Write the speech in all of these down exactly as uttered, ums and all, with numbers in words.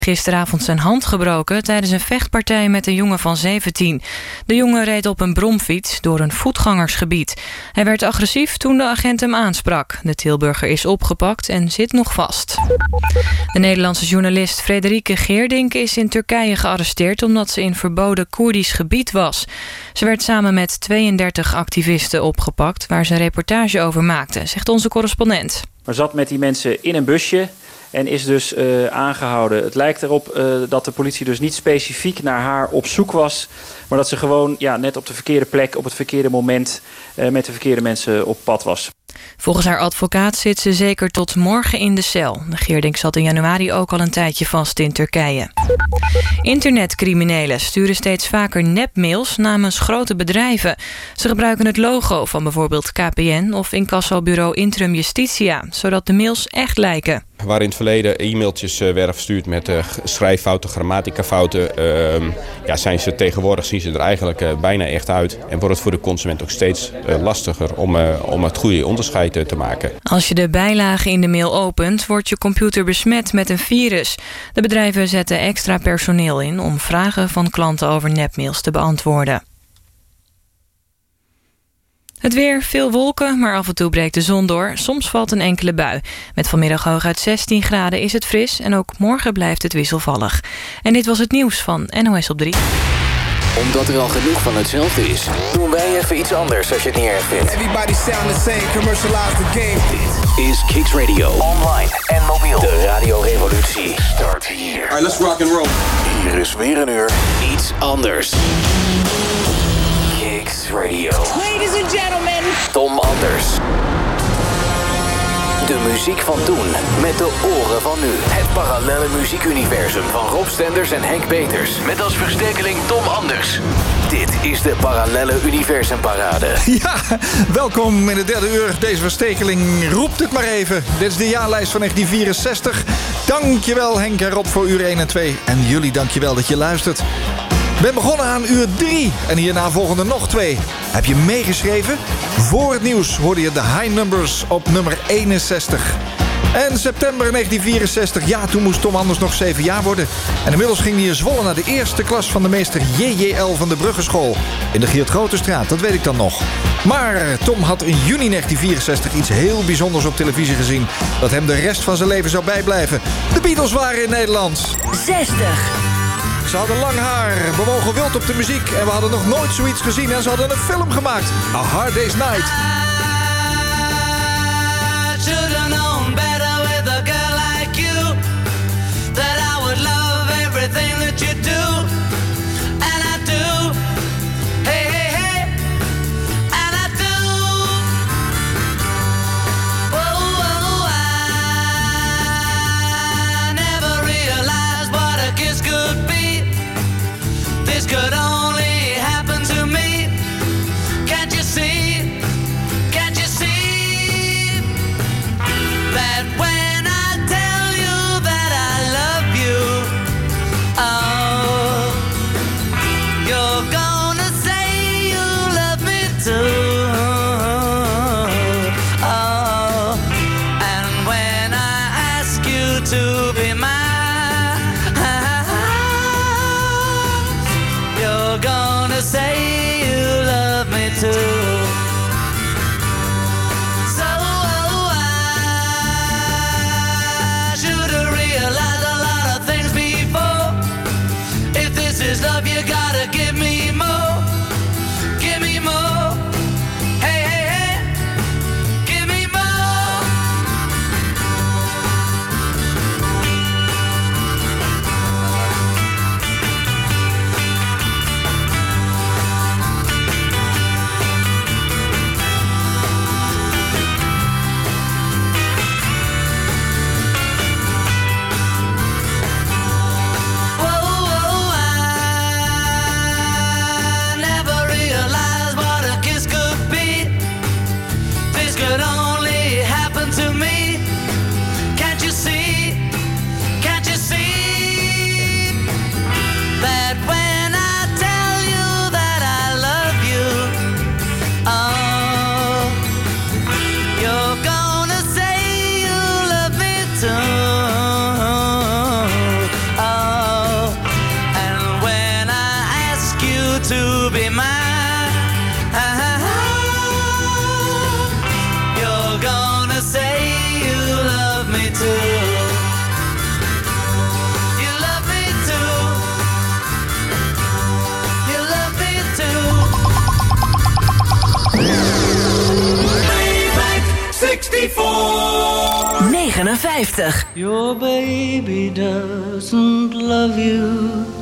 gisteravond zijn hand gebroken tijdens een vechtpartij met een jongen van zeventien. De jongen reed op een bromfiets door een voetgangersgebied. Hij werd agressief toen de agent hem aansprak. De Tilburger is opgepakt en zit nog vast. De Nederlandse journalist Frederike Geerdink is in Turkije gearresteerd omdat ze in verboden Koerdisch gebied was. Ze werd samen met tweeëndertig activisten opgepakt waar ze een reportage over maakte, zegt onze correspondent. Maar zat met die mensen in een busje en is dus uh, aangehouden. Het lijkt erop uh, dat de politie dus niet specifiek naar haar op zoek was, maar dat ze gewoon ja, net op de verkeerde plek, op het verkeerde moment uh, met de verkeerde mensen op pad was. Volgens haar advocaat zit ze zeker tot morgen in de cel. De Geerdink zat in januari ook al een tijdje vast in Turkije. Internetcriminelen sturen steeds vaker nepmails namens grote bedrijven. Ze gebruiken het logo van bijvoorbeeld K P N of incassobureau Intrum Justitia, zodat de mails echt lijken. Waar in het verleden e-mailtjes werden verstuurd met uh, schrijffouten, grammaticafouten, uh, ja, zijn ze tegenwoordig, zien ze er eigenlijk uh, bijna echt uit. En wordt het voor de consument ook steeds uh, lastiger om, uh, om het goede onderscheid uh, te maken. Als je de bijlagen in de mail opent, wordt je computer besmet met een virus. De bedrijven zetten extra personeel in om vragen van klanten over nepmails te beantwoorden. Het weer, veel wolken, maar af en toe breekt de zon door. Soms valt een enkele bui. Met vanmiddag hooguit zestien graden is het fris en ook morgen blijft het wisselvallig. En dit was het nieuws van N O S op drie. Omdat er al genoeg van hetzelfde is, doen wij even iets anders als je het niet erg vindt. Everybody sound the same, commercialize the game. Dit is Kicks Radio. Online en mobiel. De radiorevolutie start hier. Alright, let's rock and roll. Hier is weer een uur iets anders. Kicks Radio. Ladies and gentlemen. Tom Anders. De muziek van toen, met de oren van nu. Het parallelle muziekuniversum van Rob Stenders en Henk Peters. Met als verstekeling Tom Anders. Dit is de Parallelle Universumparade. Ja, welkom in de derde uur. Deze verstekeling roept het maar even. Dit is de jaarlijst van negentien vierenzestig. Dankjewel Henk en Rob voor uur één en twee. En jullie dankjewel dat je luistert. Ik ben begonnen aan uur drie en hierna volgen er nog twee. Heb je meegeschreven? Voor het nieuws hoorde je de High Numbers op nummer eenenzestig. En september negentien vierenzestig, ja, toen moest Tom Anders nog zeven jaar worden. En inmiddels ging hij in Zwolle naar de eerste klas van de meester J J L van de Bruggenschool. In de Geert Grotestraat, dat weet ik dan nog. Maar Tom had in juni negentien vierenzestig iets heel bijzonders op televisie gezien, dat hem de rest van zijn leven zou bijblijven. De Beatles waren in Nederland. zestig. Ze hadden lang haar, bewogen wild op de muziek en we hadden nog nooit zoiets gezien en ze hadden een film gemaakt. A Hard Day's Night. Could only happen to me. Can't you see? Can't you see? zevenenvijftig. Your baby doesn't love you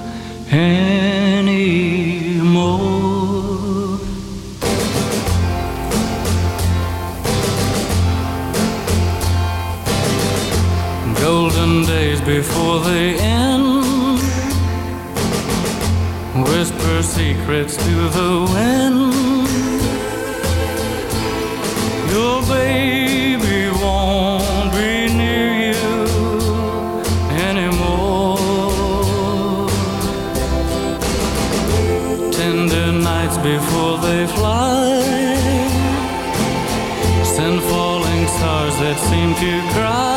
anymore. Golden days before they end, whisper secrets to the wind. Your baby won't be near you anymore. Tender nights before they fly, send falling stars that seem to cry.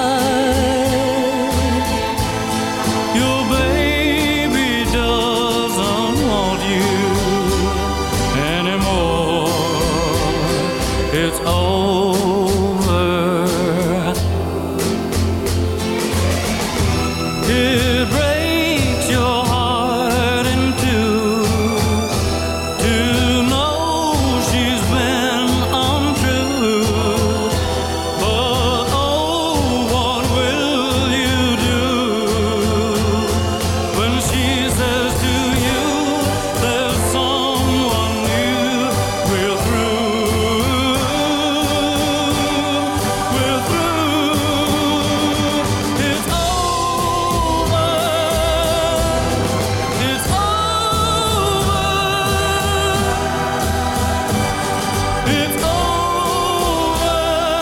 Your baby doesn't want you anymore. It's over. It breaks your heart in two to know she's been untrue. But oh, what will you do when she says to you there's someone new? We're through. We're through. It's over. It's over. It's over.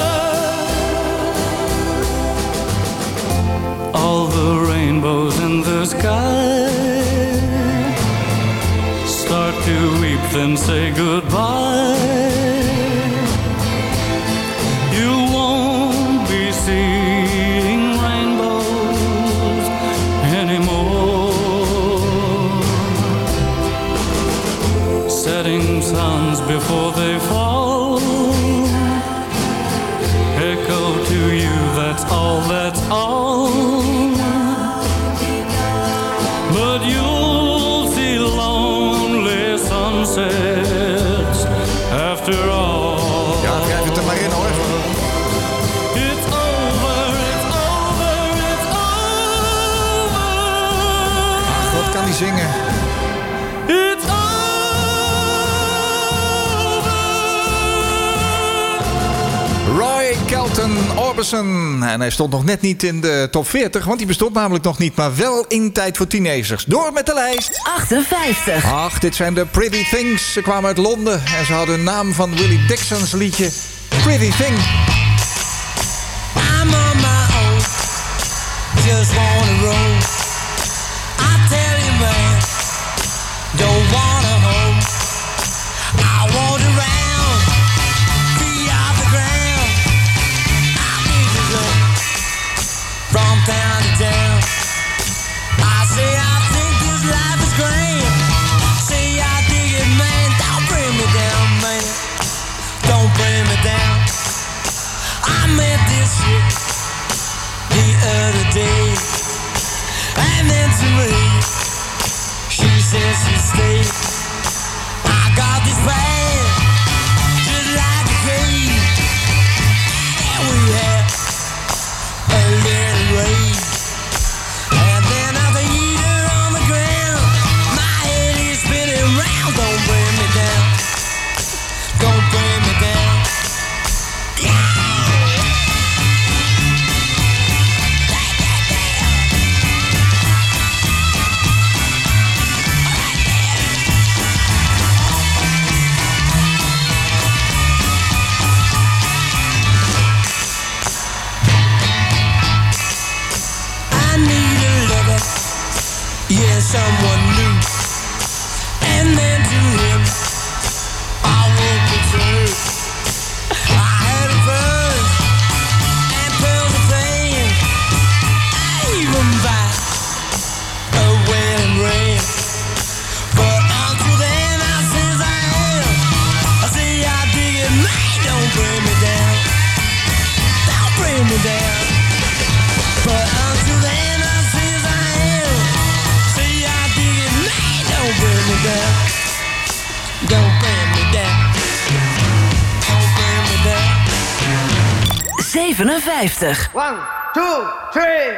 All the rainbows in the sky start to weep, then say goodbye. You won't be seeing rainbows anymore. Setting suns before they fall echo to you, that's all, that's all. But you'll see lonely sunsets after all. Ja, wrijf het er maar in hoor. It's over, it's over, it's over. Ach, wat kan hij zingen? It's over. Roy Kelton Orbison. En hij stond nog net niet in de top veertig, want die bestond namelijk nog niet, maar wel in Tijd voor Teenagers. Door met de lijst. achtenvijftig. Ach, dit zijn de Pretty Things. Ze kwamen uit Londen en ze hadden een naam van Willie Dixon's liedje Pretty Thing. I'm on my own, just wanna roll. I tell you, man, don't wanna home. I want around, be off the ground. I need to look from town to town. I say I think this life is grand. Say I dig it, man, don't bring me down, man. Don't bring me down. I met this shit the other day, and then to me, she says she stayed. I got this band, just like a cave, and we had a little rave, and then I laid her on the ground. My head is spinning round. Don't bring me down. Don't bring me down. Someone new, and then to him I won't return. I had a buzz and pills of pain. I even buy a wedding ring, but until then I says I am. I say I dig it, man, don't bring me down. Don't bring me down. But until then I says I am. Don't bring me down. Don't bring me down. Don't bring me down. zevenenvijftig. One. two, three.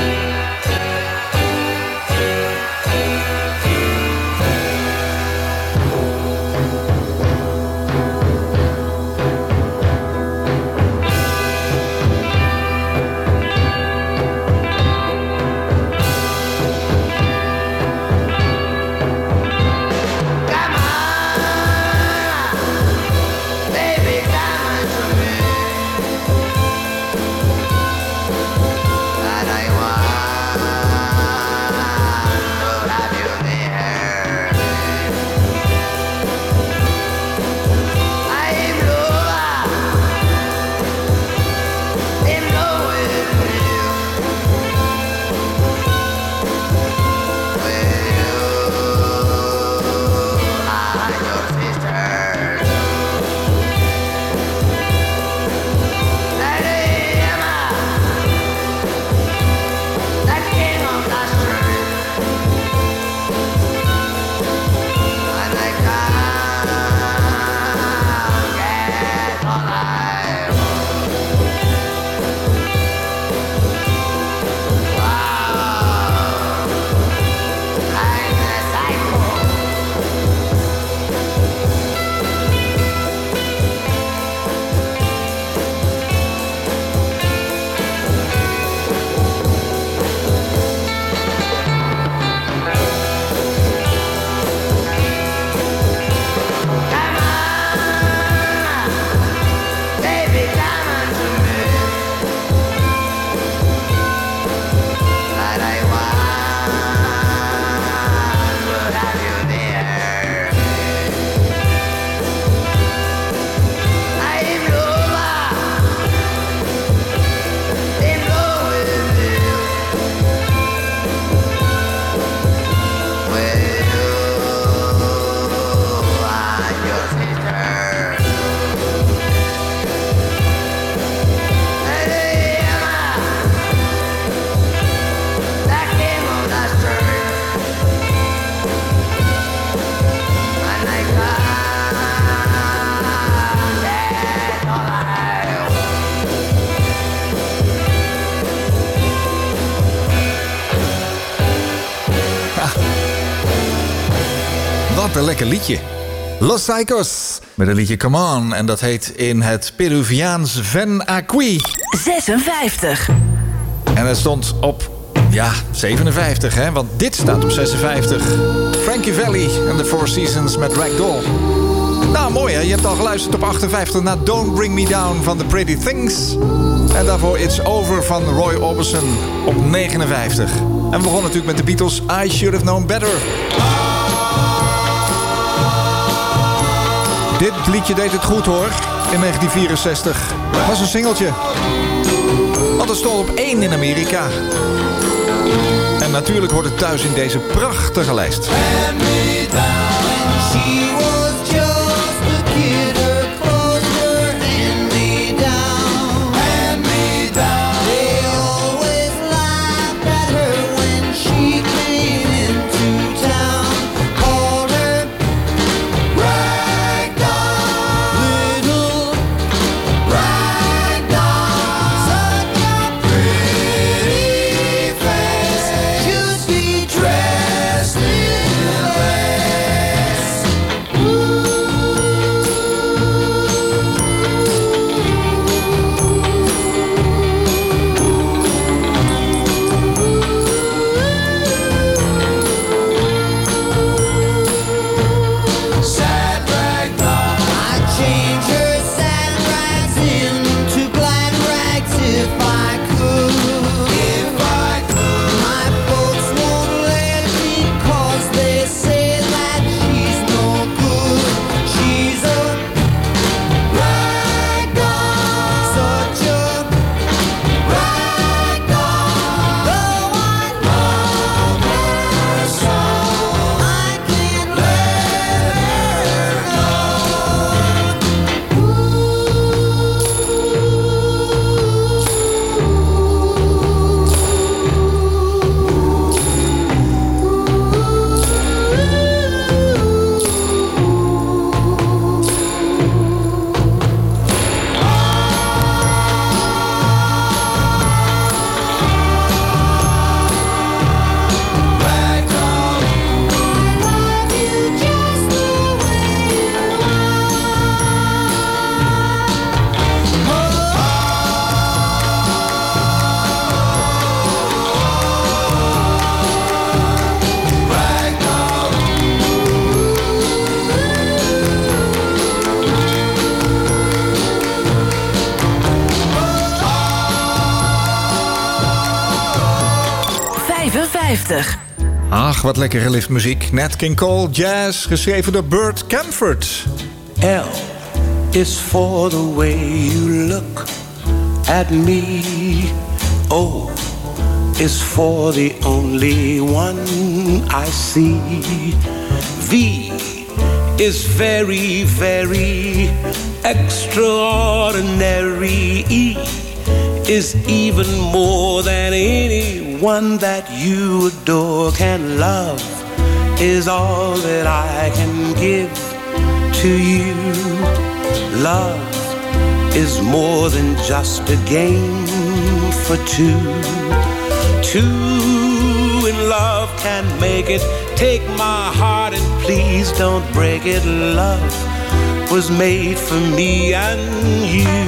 Wat een lekker liedje. Los Psychos met een liedje Come On. En dat heet in het Peruviaans Ven Aquí. zesenvijftig. En het stond op, ja, zevenenvijftig, hè? Want dit staat op zesenvijftig. Frankie Valli en The Four Seasons met Ragdoll. Nou, mooi hè. Je hebt al geluisterd op achtenvijftig naar Don't Bring Me Down van The Pretty Things. En daarvoor It's Over van Roy Orbison op negenenvijftig. En we begonnen natuurlijk met de Beatles I Should Have Known Better. Dit liedje deed het goed hoor, in negentien vierenzestig. Was een singeltje. Want het stond op één in Amerika. En natuurlijk hoort het thuis in deze prachtige lijst. Ooh. vijftig. Ach, wat lekkere liftmuziek. Nat King Cole, jazz, geschreven door Burt Camford. L is for the way you look at me. O is for the only one I see. V is very, very extraordinary. E is even more than anyone that you adore can love. Is all that I can give to you. Love is more than just a game for two. Two in love can make it. Take my heart and please don't break it. Love was made for me and you.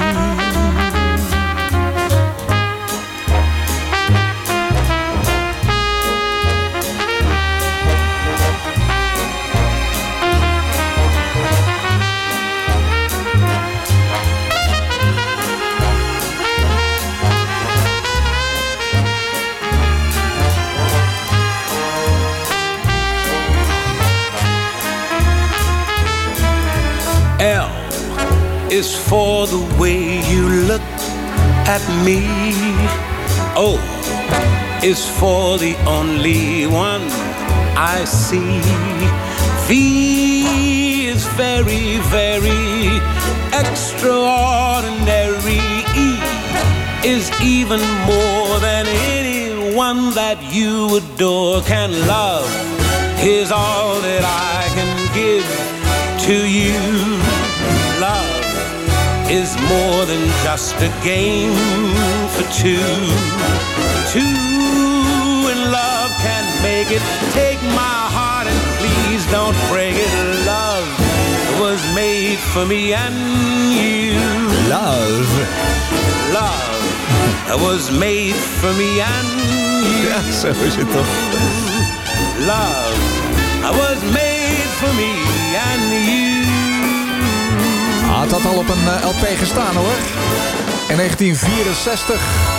L is for the way you look at me. O is for the only one I see. V is very, very extraordinary. E is even more than anyone that you adore can love. Is all that I can give to you. Love is more than just a game for two. Two in love can make it. Take my heart and please don't break it. Love was made for me and you. Love. Love was made for me and you. Ja, zo is het toch. Love was made for me and you. Ah, het had al op een uh, L P gestaan hoor. In negentien vierenzestig.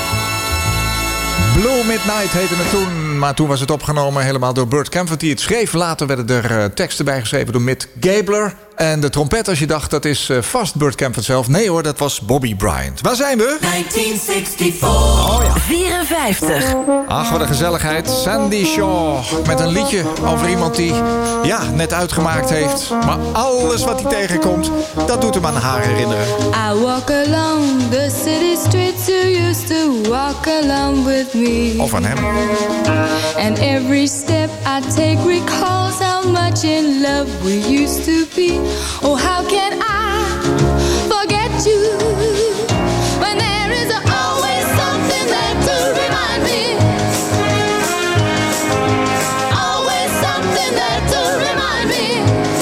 Blue Midnight heette het toen. Maar toen was het opgenomen helemaal door Burt Camford die het schreef. Later werden er uh, teksten bijgeschreven door Mick Gabler. En de trompet, als je dacht, dat is uh, vast Burt Camford zelf. Nee hoor, dat was Bobby Bryant. Waar zijn we? negentien vierenzestig. Oh ja. vierenvijftig. Ach, wat een gezelligheid. Sandy Shaw. Met een liedje over iemand die, ja, net uitgemaakt heeft. Maar alles wat hij tegenkomt, dat doet hem aan haar herinneren. I walk along the city streets you used to walk along with me. Of aan hem. And every step I take recalls how much in love we used to be. Oh, how can I forget you when there is always something there to remind me? Always something there to remind me.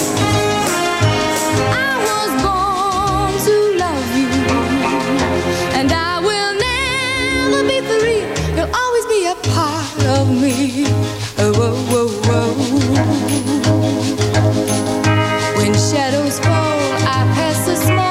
I was born to love you, and I will never be free. You'll always be a part of me. Oh, whoa, whoa, whoa. When shadows fall, I pass a small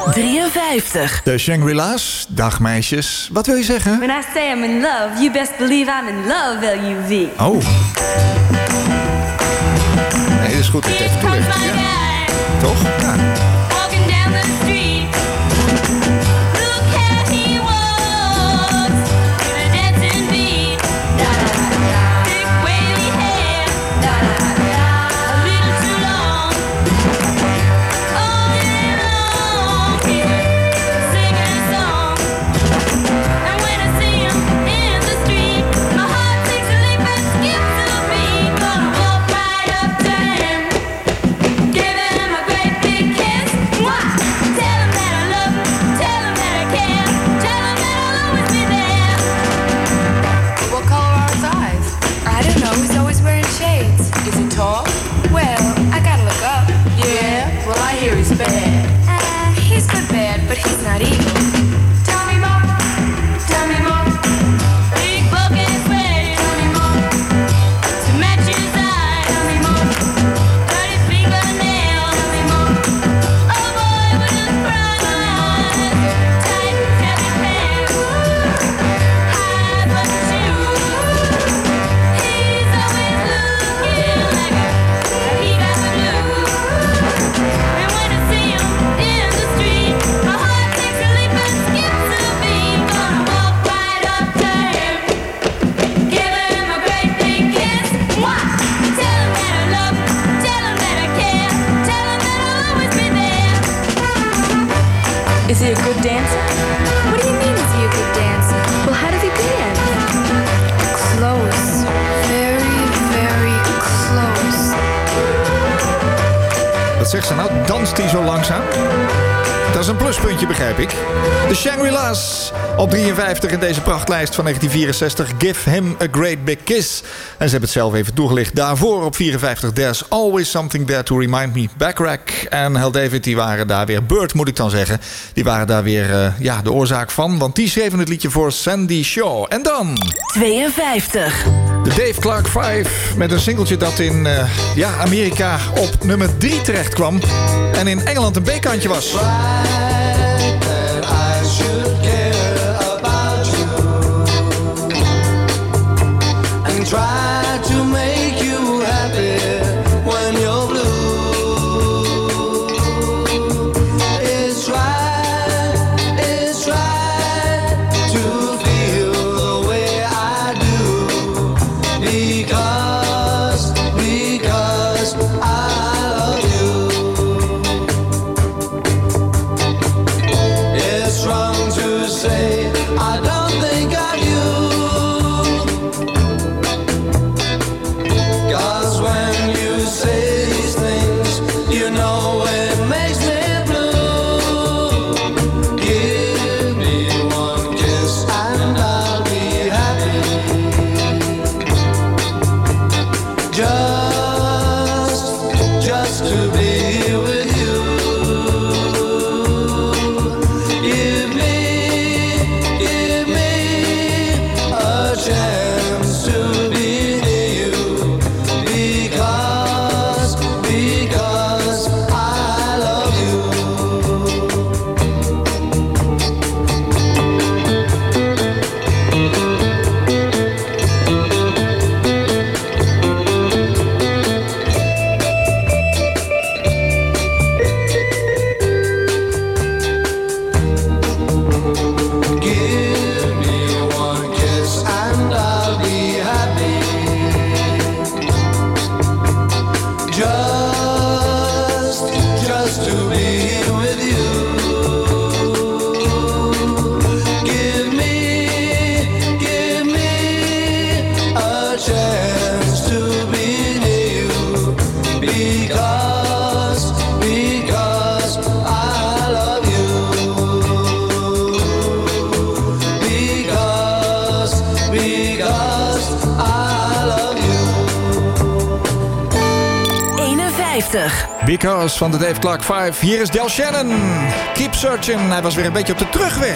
drieënvijftig. De Shangri-La's. Dag meisjes. Wat wil je zeggen? When I say I'm in love, you best believe I'm in love, L U V. Oh. Nee, dat is goed. Ik even toelichten. Ja. Toch? Ja. Is he a good dancer? What do you mean, is he a good dancer? Well, how does he dance? Close. Very, very close. Wat zegt ze nou? Danst hij zo langzaam? Dat is een pluspuntje, begrijp ik. De Shangri-La's op drieënvijftig in deze prachtlijst van negentien vierenzestig. Give him a great big kiss. En ze hebben het zelf even toegelicht. Daarvoor op vierenvijftig. There's always something there to remind me. Backrack en Hal David, die waren daar weer... Bird, moet ik dan zeggen. Die waren daar weer uh, ja, de oorzaak van. Want die schreven het liedje voor Sandy Shaw. En dan... tweeënvijftig. De Dave Clark vijf met een singeltje dat in uh, ja, Amerika op nummer drie terecht kwam. En in Engeland een B-kantje was. Try to make you happy when you're blue. It's right, it's right to feel the way I do. Because, because I love you. It's wrong to say I don't think I do. Because van de Dave Clark vijf. Hier is Del Shannon. Keep searching. Hij was weer een beetje op de terugweg.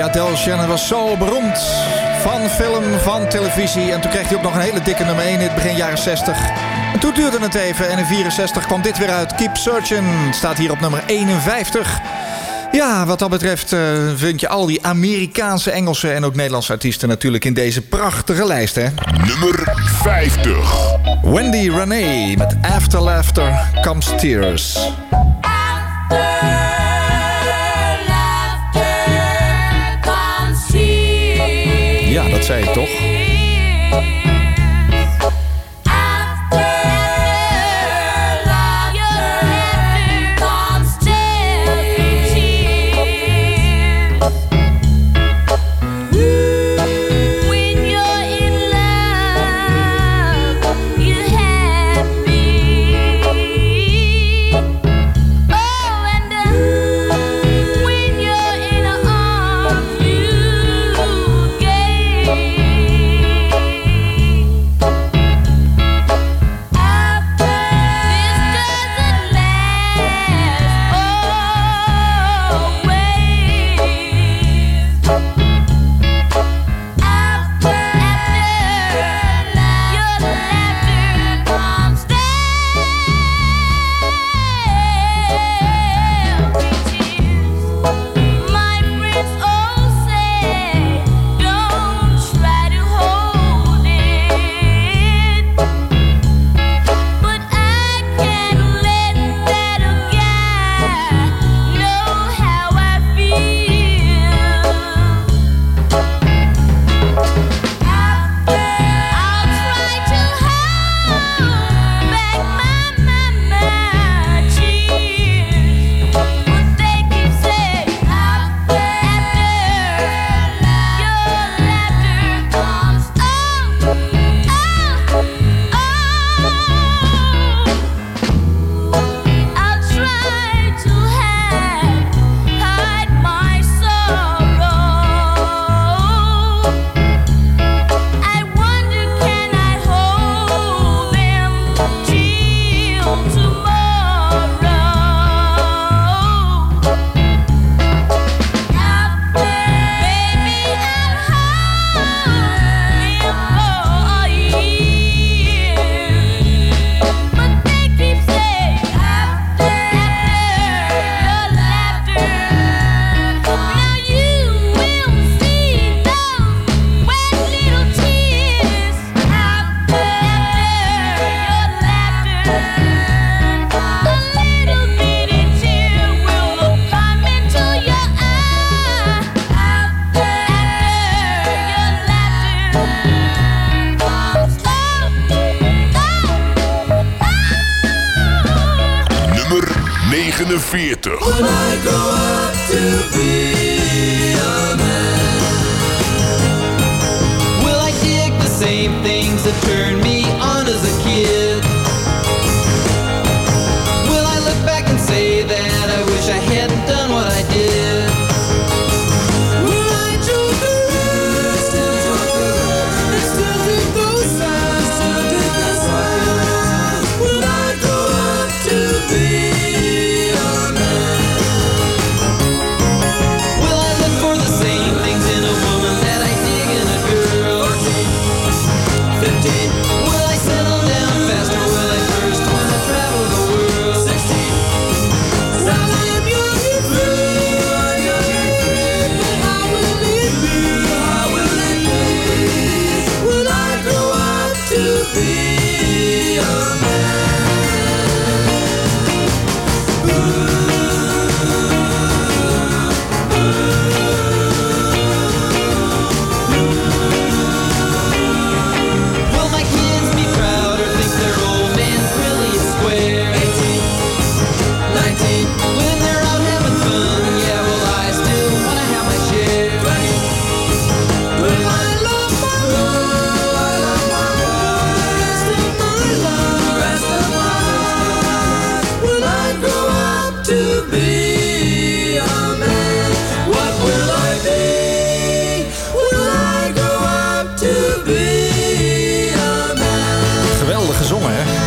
Ja, Del Shannon was zo beroemd. Van film, van televisie. En toen kreeg hij ook nog een hele dikke nummer één in het begin jaren zestig. En toen duurde het even. En in vierenzestig kwam dit weer uit. Keep Searching staat hier op nummer eenenvijftig. Ja, wat dat betreft uh, vind je al die Amerikaanse, Engelse en ook Nederlandse artiesten natuurlijk in deze prachtige lijst, hè? Nummer vijftig. Wendy Renee met After Laughter Comes Tears. Ja, dat zei ik toch? negenenveertig. When I grow up to be a man, will I dig the same things that turned me on as a kid? Will I look back and say that I wish I hadn't done what I did? Will I joke around, still joke around, and still dig those signs, still dig those signs? Will I grow up to be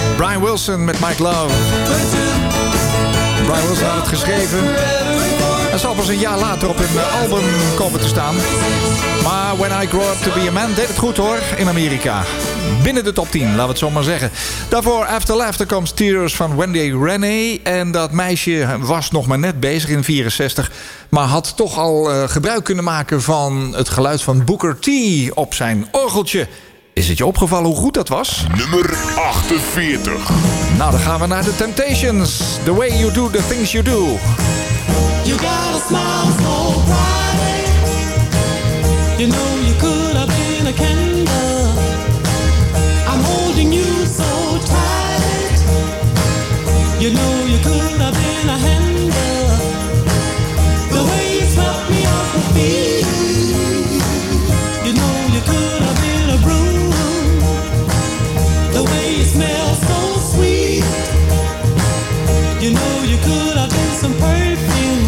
Wilson met Mike Love. Brian Wilson had het geschreven. Dat zal pas een jaar later op een album komen te staan. Maar When I Grow Up To Be A Man deed het goed hoor, in Amerika. Binnen de top tien, laten we het zo maar zeggen. Daarvoor After Laughter komt Tears van Wendy Renee. En dat meisje was nog maar net bezig in vierenzestig... maar had toch al uh, gebruik kunnen maken van het geluid van Booker T op zijn orgeltje. Is het je opgevallen hoe goed dat was? Nummer achtenveertig. Nou, dan gaan we naar The Temptations. The Way You Do The Things You Do. You got a smile so bright. You know you could have been a candle. I'm holding you so tight. You know you could have been a handle. The way you swept me off my feet. You know you could have been a broom. The way you smell so sweet. You know you could have been some perfume.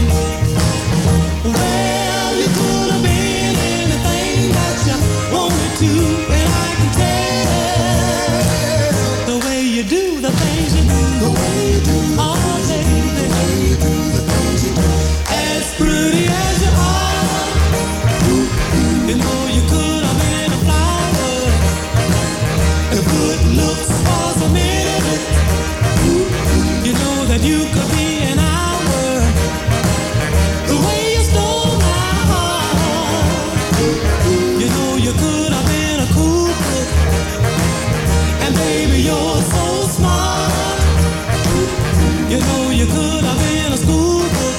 Well, you could have been anything that you wanted to, and I can tell the way you do the things you do, the way you do, oh baby, the way you do the things you do. As pretty as you are, you know you could have been a flower. If good looks was a minute, you know that you could be an hour. The way you stole my heart, you know you could have been a cool cook. And baby, you're so smart. You know you could have been a school book.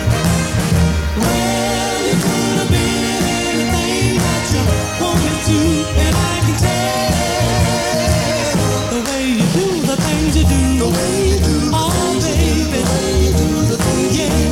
Well, you could have been anything that you wanted to, and I can tell the way you do the things you do, the way you do, oh baby, the way you do the things you do.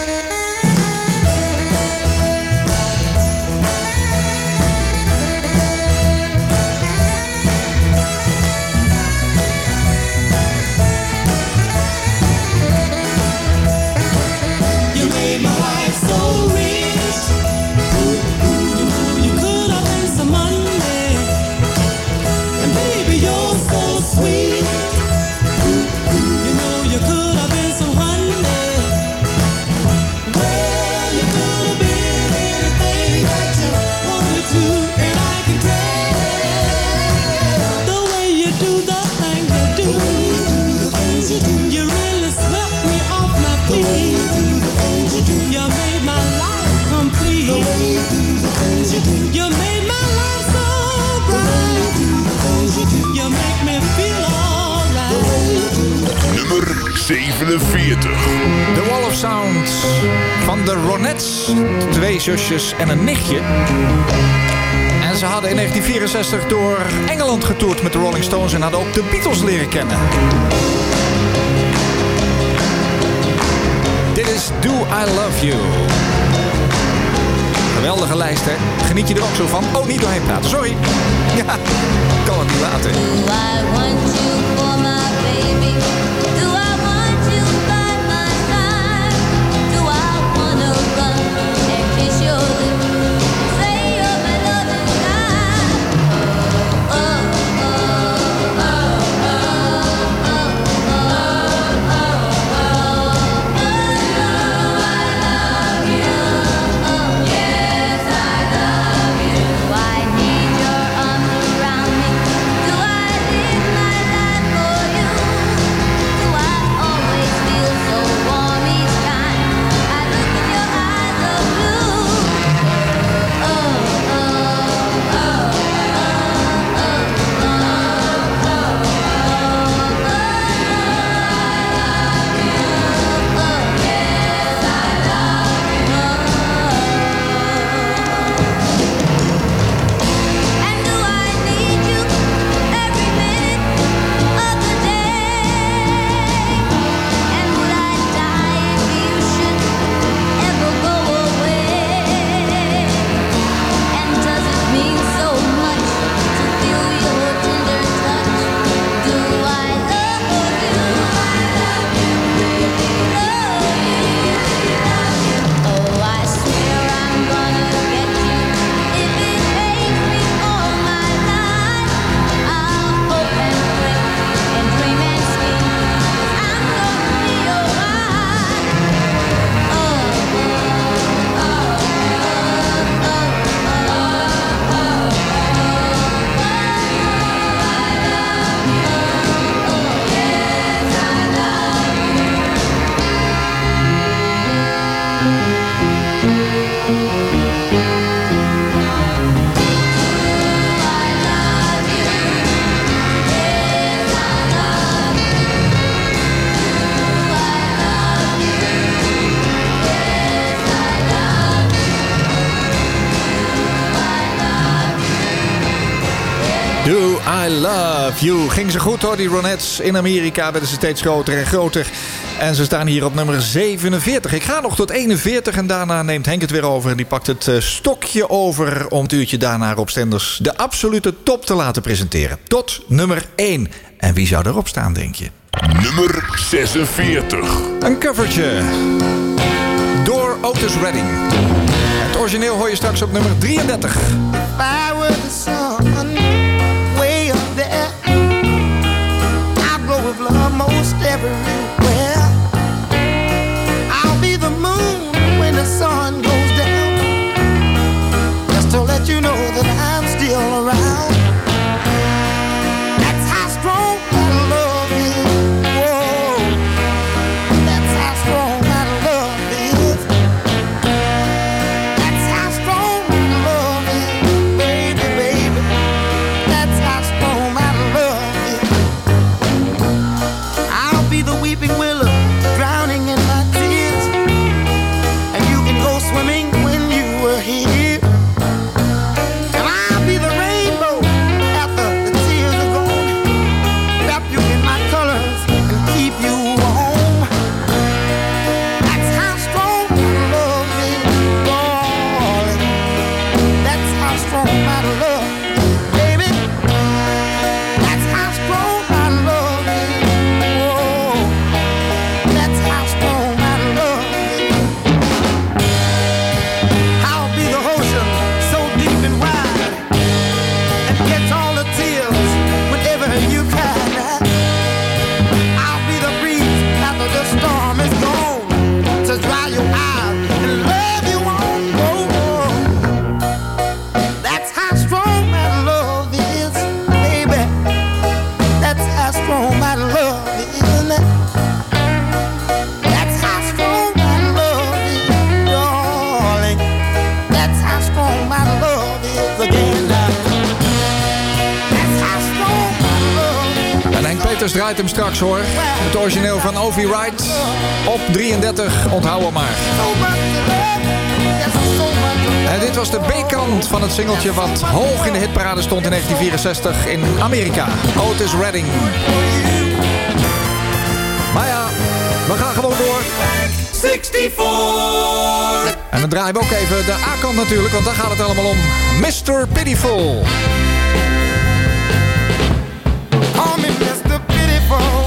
You made my life so rich. You know you could have been some money. And baby, you're so sweet. You know you could have been some honey. Well, you could have been anything that you wanted to, and I can tell the way you do the things you do. The things you do. You really swept me off my feet. You made my life complete. The way you do the things you do. You made my life so bright. The things you do. You make me feel alright. The way you do the things you do. Nummer zevenenveertig. The Wall of Sound van de Ronettes. Twee zusjes en een nichtje. En ze hadden in negentien vierenzestig door Engeland getoerd met de Rolling Stones en hadden ook de Beatles leren kennen. Dit is Do I Love You. Geweldige lijst, hè? Geniet je er ook zo van? Oh, niet doorheen praten, sorry. Ja, kan het niet laten. Do I want you for my baby? Do I want you by my side? Do I wanna run and kiss your lips? Say you're my loving guy. Oh, oh, oh, oh, oh, oh, oh, oh, oh. I love you. Oh, yes, I love you. I need your arms around me. Do I live my life for you? I Love You. Ging ze goed hoor, die Ronettes. In Amerika werden ze steeds groter en groter. En ze staan hier op nummer zevenenveertig. Ik ga nog tot eenenveertig en daarna neemt Henk het weer over. En die pakt het stokje over om het uurtje daarna Rob Stenders de absolute top te laten presenteren. Tot nummer één. En wie zou erop staan, denk je? Nummer zesenveertig. Een covertje door Otis Redding. Het origineel hoor je straks op nummer drieëndertig. If I were the sun way up there, I'd glow with love most everywhere. I'll be the moon when the sun goes down, just to let you know that I'm still around. That's how strong my love is. Whoa, that's how strong my love is. That's how strong my love is, baby, baby. That's how strong my love is. I'll be the weeping willow, drowning in my tears, and you can go swimming when you were here. And I'll be the rainbow after the tears are gone, wrap you in my colors and keep you warm. That's how strong my love is, darling. That's how strong my love is, baby. That's how strong my love is. Whoa, that's how strong my love is. I'll be the ocean so deep and wide, and catch all the tears whenever you cry. I'll be the breeze after the storm is gone, to dry you out and love you on. Oh, that's how strong my love is, baby. That's how strong my love is. That's how strong my love is, darling. That's how strong my love is again. That's how strong my love is. En Henk Peters draait hem straks hoor. Het origineel van Ovi Wright op drieëndertig. Onthoud hem maar. So much to love, yes, so much to love. En dit was de B-kant van het singeltje wat hoog in de hitparade stond in negentien vierenzestig in Amerika. Otis Redding. Maar ja, we gaan gewoon door. zestigvier. En dan draaien we ook even de A-kant natuurlijk, want daar gaat het allemaal om. mister Pitiful. Call me mister Pitiful.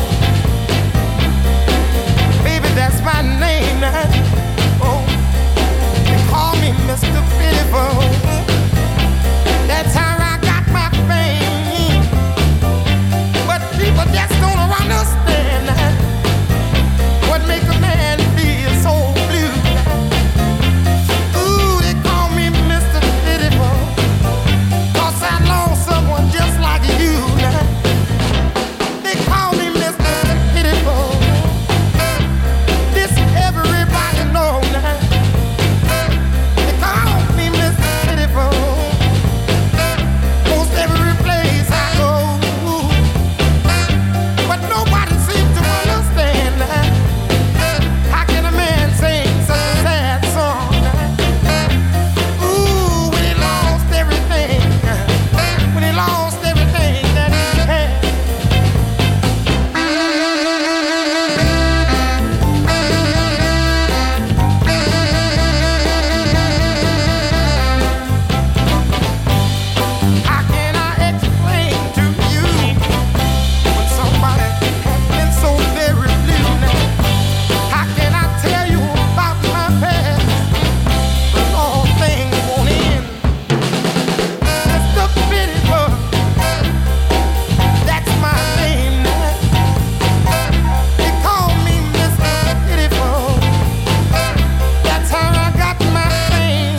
Baby, that's my name now. Oh, they call me mister Pitiful. That's how I got my fame. But people just don't understand what make a man feel so blue. Ooh, they call me mister Pitiful, 'cause I lost someone just like you now. They call me mister Pitiful. This everybody know now. They call me mister Pitiful. Most every place I go, but nobody seems to understand that. How can a man sing such a sad song? Ooh, when he lost everything, when he lost everything that he had. How can I explain to you when somebody has been so very blue now? How can I tell you about my past when all things won't end? Mister Pitiful, that's my name now. They call me mister Pitiful. That's how I got my fame.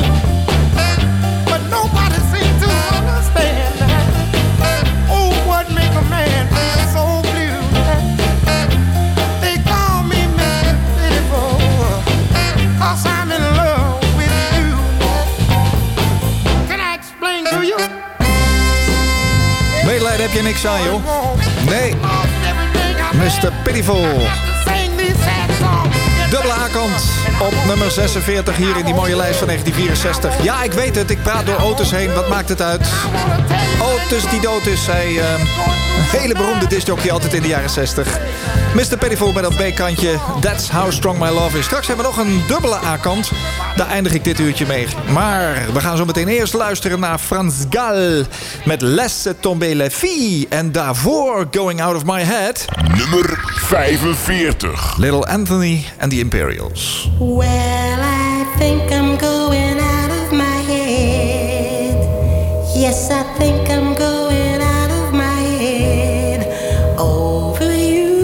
But nobody seems to understand that. Oh, what make a man feel so blue? They call me mister Pitiful, 'cause I'm in love with you. Can I explain to you? Medelijden heb je niks aan joh. Nee, Lost everything I mister Pitiful. sing these sad songs. Dubbele A-kant. And Op nummer zesenveertig hier in die mooie lijst van negentien vierenzestig. Ja, ik weet het. Ik praat door Otis heen. Wat maakt het uit? Otis die dood is. Hij, uh, een hele beroemde discjockey altijd in de jaren zestig. mister Pettiful met dat B-kantje. That's How Strong My Love Is. Straks hebben we nog een dubbele A-kant. Daar eindig ik dit uurtje mee. Maar we gaan zo meteen eerst luisteren naar Frans Gal met Laisse tomber les filles. En daarvoor Going Out of My Head. Nummer vijfenveertig. Little Anthony and the Imperials. Well, I think I'm going out of my head. Yes, I think I'm going out of my head over you.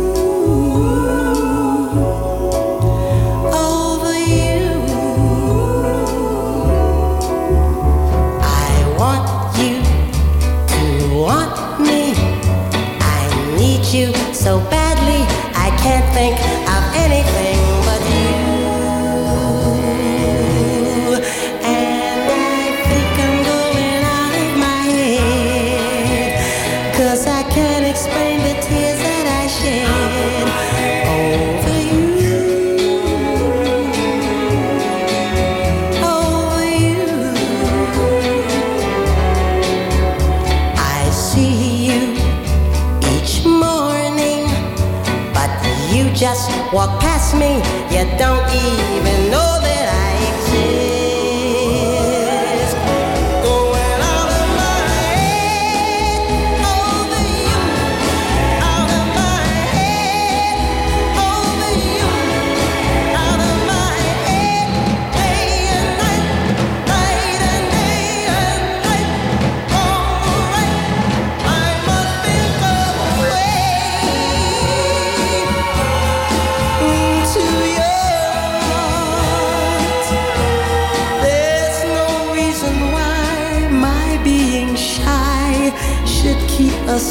Over you. I want you to want me. I need you so badly. I can't think of anything but you. And I think I'm going out of my head, 'cause I can't explain the tears that I shed over you. Over you. I see you each morning, but you just walk past me. You don't even know that I exist. Going out of my head over you. Out of my head over you. Out of my head day and night. Night and day and night. Alright, I must think of a way to your heart. There's no reason why my being shy should keep us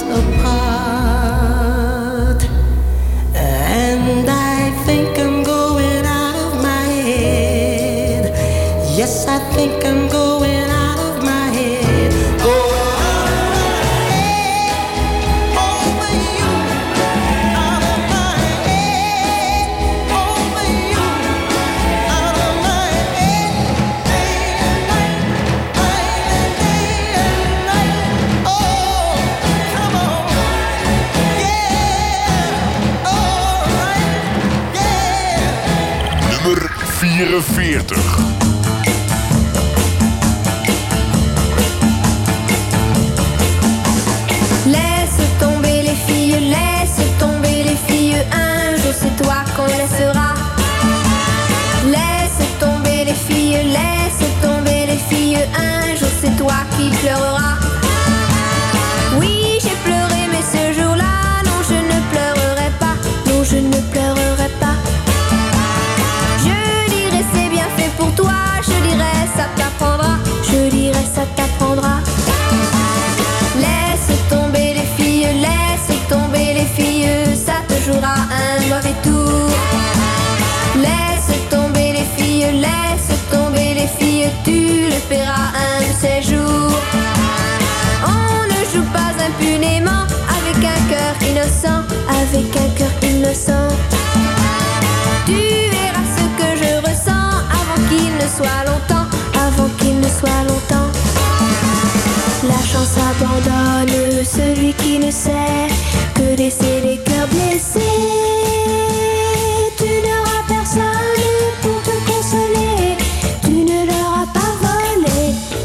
apart. And I think I'm going out of my head. Yes, I think I'm going out of my head. Going out of my head over you. Out of my head over you. Out of my head day and night. Night and day and night. Oh, come on. Yeah. All right. Yeah. Nummer vierenveertig. Laisse tomber les filles, laisse tomber les filles. Un jour c'est toi qu'on laissera. Laisse tomber les filles, laisse tomber les filles. Un jour c'est toi qui pleureras. Oui, j'ai pleuré, mais ce jour-là, non, je ne pleurerai pas. Non, je ne pleurerai pas. Je dirai c'est bien fait pour toi. Je dirai ça t'apprendra. Je dirai ça t'apprendra. Laisse tomber les filles, laisse tomber les filles, ça te jouera un mauvais tour. Laisse tomber les filles, laisse tomber les filles, tu le paieras un de ces jours. On ne joue pas impunément avec un cœur innocent, avec un cœur innocent. Tu verras ce que je ressens avant qu'il ne soit longtemps, avant qu'il ne soit longtemps. La chance abandonne celui qui ne sait que laisser les cœurs blessés. Tu n'auras personne pour te consoler, tu ne leur as pas volé.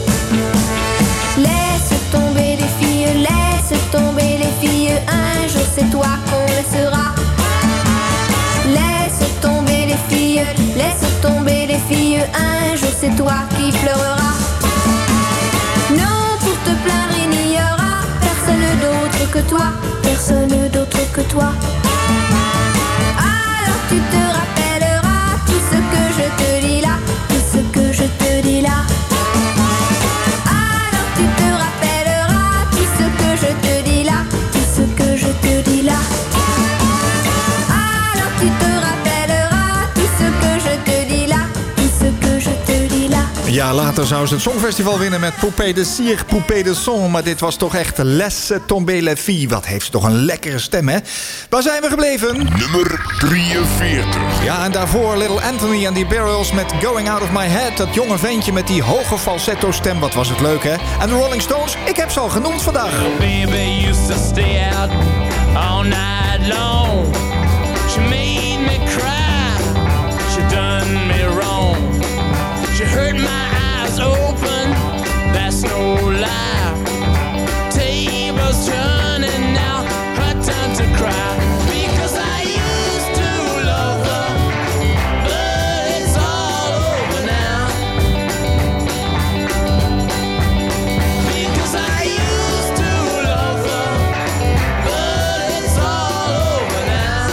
Laisse tomber les filles, laisse tomber les filles. Un jour c'est toi qu'on laissera. Laisse tomber les filles, laisse tomber les filles. Un jour c'est toi qui pleureras. Non, pour te plaindre il n'y aura personne d'autre que toi, personne d'autre que toi. Alors tu te rappelleras tout ce que je te dis là, tout ce que je te dis là. Alors tu te rappelleras tout ce que je te dis là, tout ce que je te dis là. Alors tu te rappelleras tout ce que je te dis là, tout ce que je te dis là. jaar later zou ze het Songfestival winnen met Poupée de Cire, Poupée de Son. Maar dit was toch echt Laisse tomber la fille. Wat heeft ze toch een lekkere stem, hè? Waar zijn we gebleven? Nummer drieënveertig. Ja, en daarvoor Little Anthony en die Barrels met Going Out of My Head. Dat jonge ventje met die hoge falsetto stem. Wat was het leuk, hè? En de Rolling Stones, ik heb ze al genoemd vandaag. Baby used to stay out all night long. She made me cry. She done me wrong. She hurt my eyes open. That's no lie. Tables turning now. Her time to cry. Because I used to love her, but it's all over now. Because I used to love her, but it's all over now.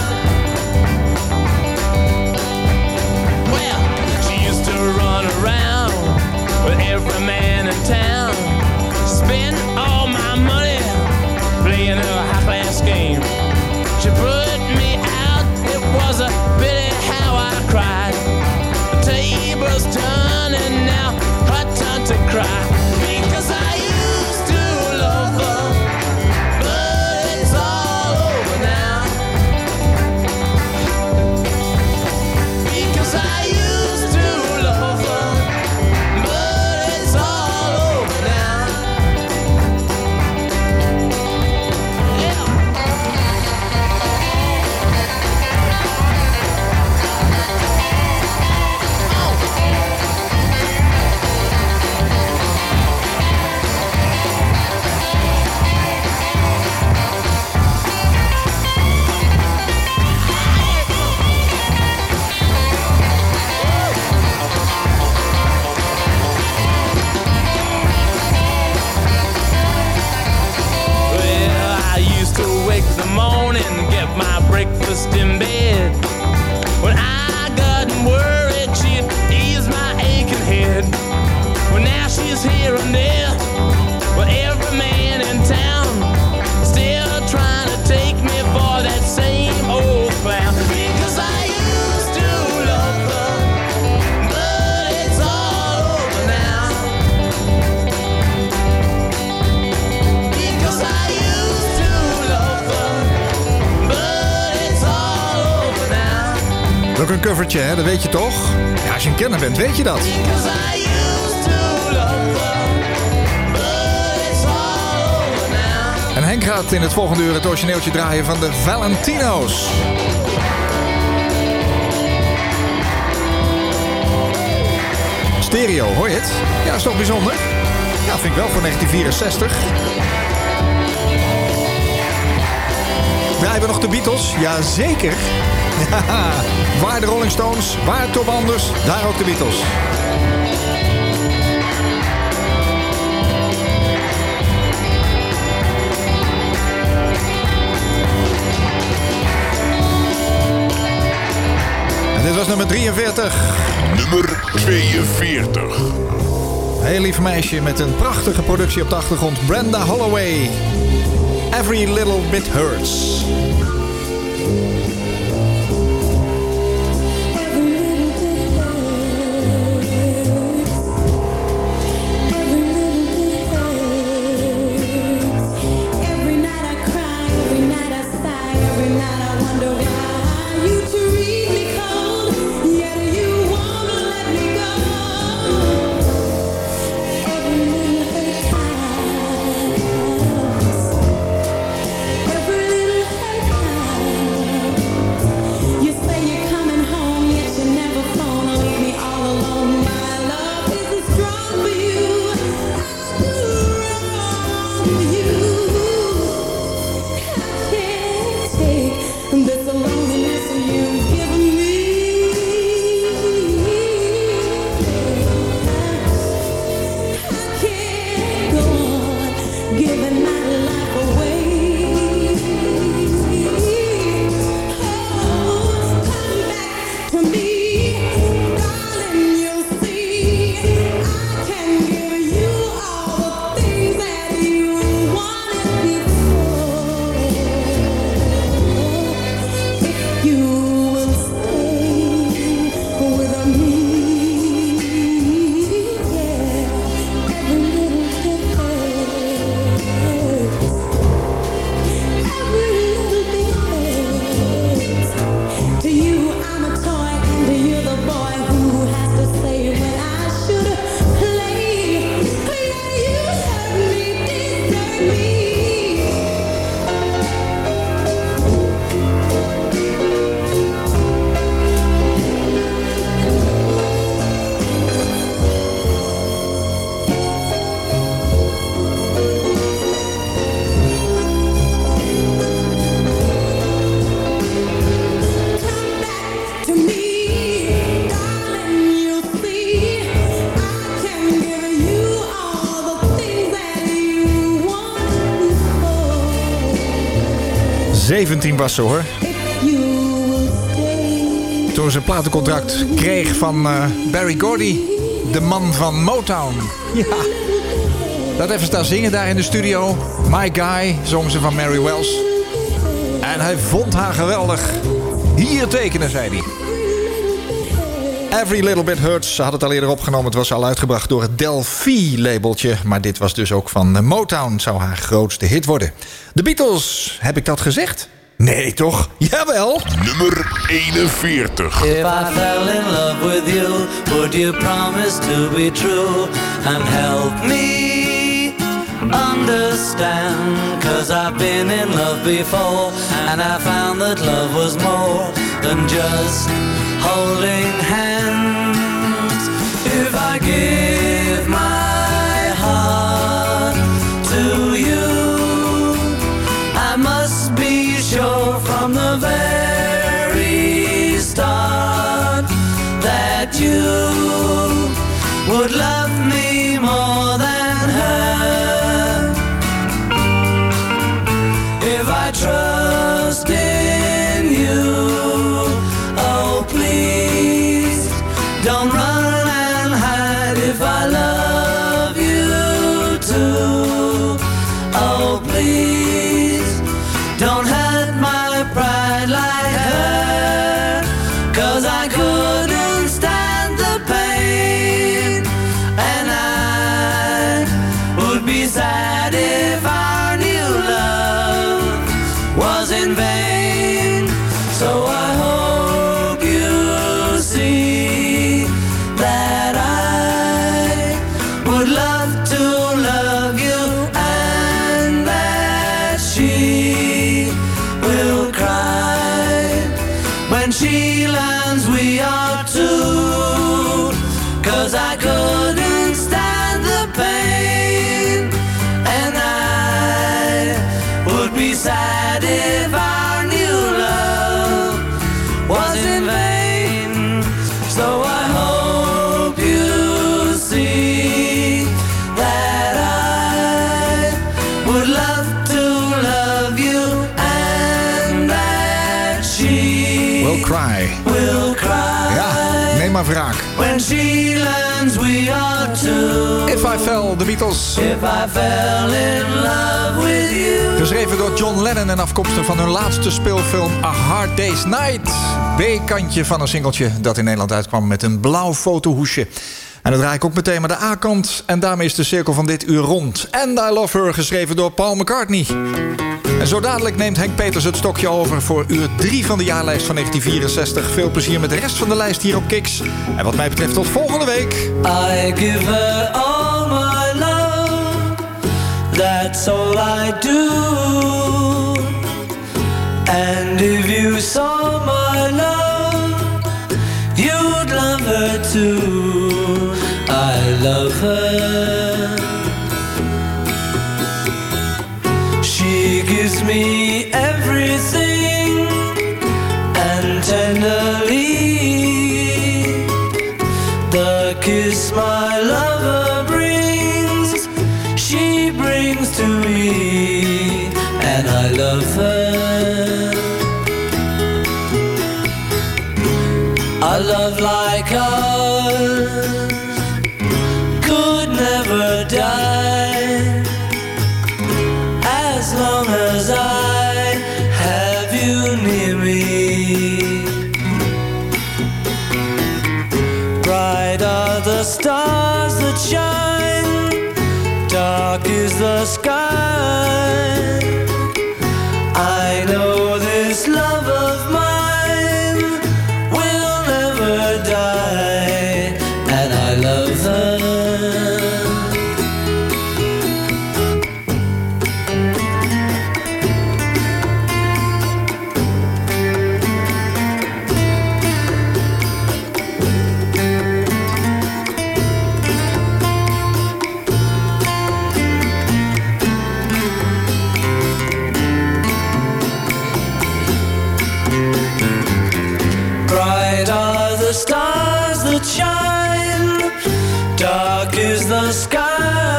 Well, she used to run around with every man in town. Spend all my money playing a high-class game. She put me out, it was a pity how I cried. The tables turning now, her time to cry. Because I used to love her, but it's all over now. Because I used to love her, but it's all over now. Well, I used to wake the morning, get my breakfast in bed. When I got worried, she'd ease my aching head. Well, now she's here and there, but every man in town still trying to take me for that same old clown. Because I used to love her, but it's all over now. Because I used to love her, but it's all over now. Ook een covertje, hè? Dat weet je toch? Ja, als je een kenner bent, weet je dat. Because I used to love her, but it's all over now. En Henk gaat in het volgende uur het origineeltje draaien van de Valentino's. Stereo, hoor je het? Ja, is toch bijzonder? Ja, vind ik wel, voor negentien vierenzestig. Draaien we nog de Beatles? Jazeker. Ja, waar de Rolling Stones, waar Tom Anders, daar ook de Beatles. En dit was nummer drieënveertig. Nummer tweeënveertig. Heel lief meisje met een prachtige productie op de achtergrond. Brenda Holloway. Every Little Bit Hurts. Every little hurt zeventien was ze, hoor. Toen ze een platencontract kreeg van uh, Barry Gordy, de man van Motown. Ja. Dat even staan zingen daar in de studio. My Guy, zong ze van Mary Wells. En hij vond haar geweldig. Hier tekenen, zei hij. Every Little Bit Hurts. Ze had het al eerder opgenomen. Het was al uitgebracht door het Delphi-labeltje. Maar dit was dus ook van Motown. Zou haar grootste hit worden. De Beatles, heb ik dat gezegd? Nee, toch? Jawel. Nummer eenenveertig. If I fell in love with you, would you promise to be true and help me understand? 'Cause I've been in love before and I found that love was more than just holding hands. If I give my heart to you, I must be sure from the very start that you would love me more than her. If I trust in you, oh please don't run and hide. If I love you too, oh please don't hurt my pride like her. 'Cause I couldn't stand the pain, and I would be sad if our new love was in vain. So I hope you see that I would love to love you and that she will cry when she learns we are two. 'Cause I couldn't stand the pain, and I would be sad if our new love was in vain. So I hope you see that I would love to love you and that she Will cry. will cry. Ja, neem maar wraak. When she learns we are two. If I Fell, de Beatles. If I fell in love with you. Geschreven door John Lennon en afkomstig van hun laatste speelfilm A Hard Day's Night. B-kantje van een singeltje dat in Nederland uitkwam met een blauw fotohoesje. En dan draai ik ook meteen maar de A-kant. En daarmee is de cirkel van dit uur rond. And I Love Her, geschreven door Paul McCartney. En zo dadelijk neemt Henk Peters het stokje over voor uur drie van de jaarlijst van negentien vierenzestig. Veel plezier met de rest van de lijst hier op Kicks. En wat mij betreft tot volgende week. I give her all my love, that's all I do. And if you saw my love, you'd love her too. I love her. She gives me everything, and tenderly the kiss my lover brings, she brings to me, and I love her. A love like ours could never die, as long as I have you near me. Bright are the stars that shine, dark is the sky. I know this love of mine will never die, and I love her. The stars that shine, dark is the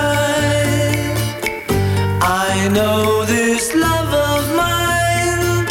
sky. I know this love of mine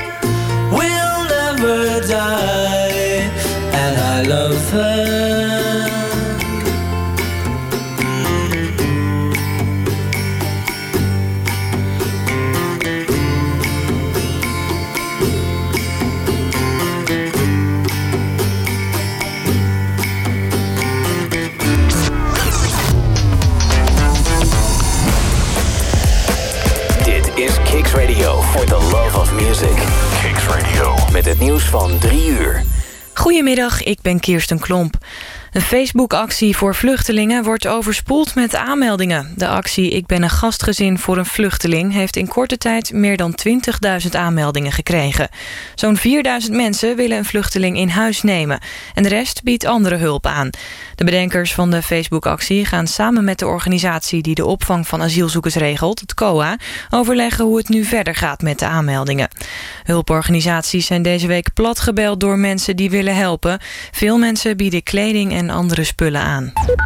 van drie uur. Goedemiddag, ik ben Kirsten Klomp. Een Facebook-actie voor vluchtelingen wordt overspoeld met aanmeldingen. De actie Ik ben een gastgezin voor een vluchteling heeft in korte tijd meer dan twintigduizend aanmeldingen gekregen. Zo'n vierduizend mensen willen een vluchteling in huis nemen en de rest biedt andere hulp aan. De bedenkers van de Facebook-actie gaan samen met de organisatie die de opvang van asielzoekers regelt, het C O A, overleggen hoe het nu verder gaat met de aanmeldingen. Hulporganisaties zijn deze week platgebeld door mensen die willen helpen. Veel mensen bieden kleding en andere spullen aan.